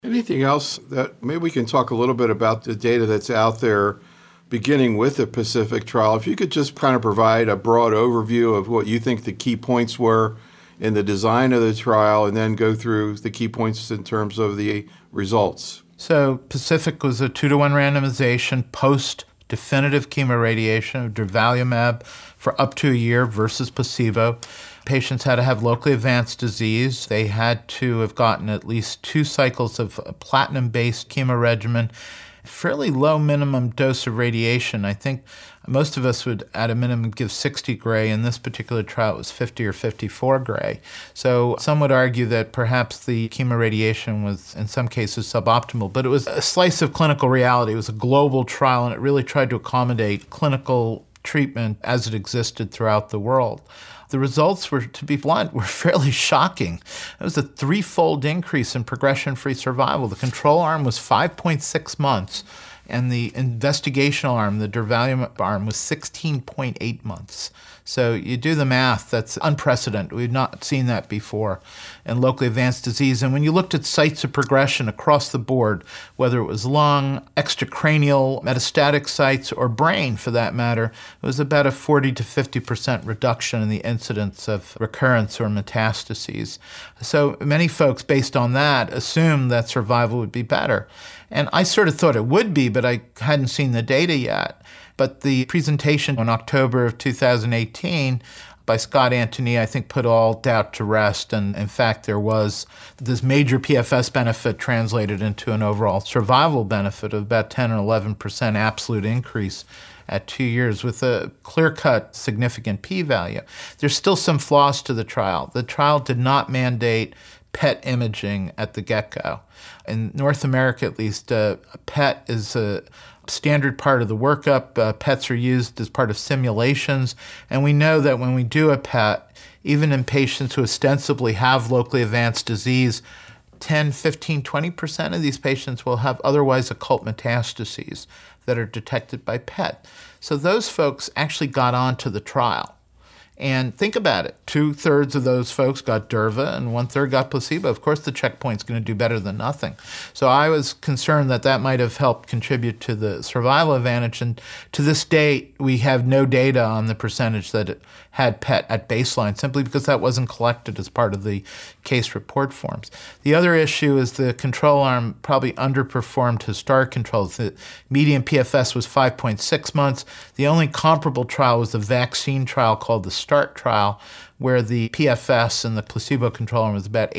Anything else that maybe we can talk a little bit about the data that's out there, beginning with the Pacific trial? If you could just kind of provide a broad overview of what you think the key points were in the design of the trial, and then go through the key points in terms of the results. So Pacific was a 2-to-1 randomization post-definitive chemoradiation of durvalumab for up to a year versus placebo. Patients had to have locally advanced disease. They had to have gotten at least 2 cycles of a platinum-based chemo regimen, fairly low minimum dose of radiation. I think most of us would, at a minimum, give 60 gray. In this particular trial, it was 50 or 54 gray. So some would argue that perhaps the chemoradiation was, in some cases, suboptimal. But it was a slice of clinical reality. It was a global trial, and it really tried to accommodate clinical treatment as it existed throughout the world. The results were, to be blunt, were fairly shocking. It was a 3-fold increase in progression-free survival. The control arm was 5.6 months, and the investigational arm, the durvalumab arm, was 16.8 months. So you do the math, that's unprecedented. We've not seen that before in locally advanced disease. And when you looked at sites of progression across the board, whether it was lung, extracranial, metastatic sites, or brain for that matter, it was about a 40 to 50% reduction in the incidence of recurrence or metastases. So many folks, based on that, assumed that survival would be better. And I sort of thought it would be, but I hadn't seen the data yet. But the presentation in October of 2018 by Scott Antony, I think, put all doubt to rest. And in fact, there was this major PFS benefit translated into an overall survival benefit of about 10 or 11% absolute increase at 2 years with a clear-cut significant p-value. There's still some flaws to the trial. The trial did not mandate PET imaging at the get-go. In North America, at least, PET is a standard part of the workup. PETs are used as part of simulations. And we know that when we do a PET, even in patients who ostensibly have locally advanced disease, 10, 15, 20% of these patients will have otherwise occult metastases that are detected by PET. So those folks actually got onto the trial. And think about it. 2/3 of those folks got durva and 1/3 got placebo. Of course, the checkpoint's going to do better than nothing. So I was concerned that that might have helped contribute to the survival advantage. And to this date, we have no data on the percentage that it had PET at baseline, simply because that wasn't collected as part of the case report forms. The other issue is the control arm probably underperformed historic controls. The median PFS was 5.6 months. The only comparable trial was the vaccine trial called the START trial, where the PFS in the placebo control arm was about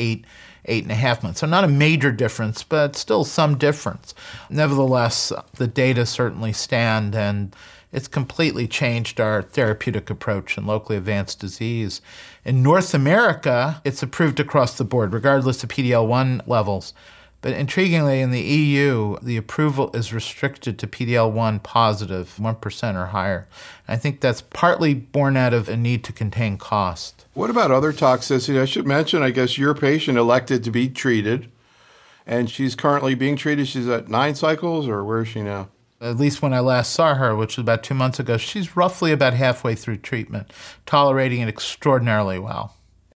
8.5 months. So not a major difference, but still some difference. Nevertheless, the data certainly stand, and it's completely changed our therapeutic approach in locally advanced disease. In North America, it's approved across the board, regardless of PD-L1 levels. But intriguingly, in the EU, the approval is restricted to PD-L1 positive, 1% or higher. I think that's partly born out of a need to contain cost. What about other toxicity? I should mention, I guess your patient elected to be treated, and she's currently being treated. She's at 9 cycles, or where is she now? At least when I last saw her, which was about 2 months ago, she's roughly about halfway through treatment, tolerating it extraordinarily well.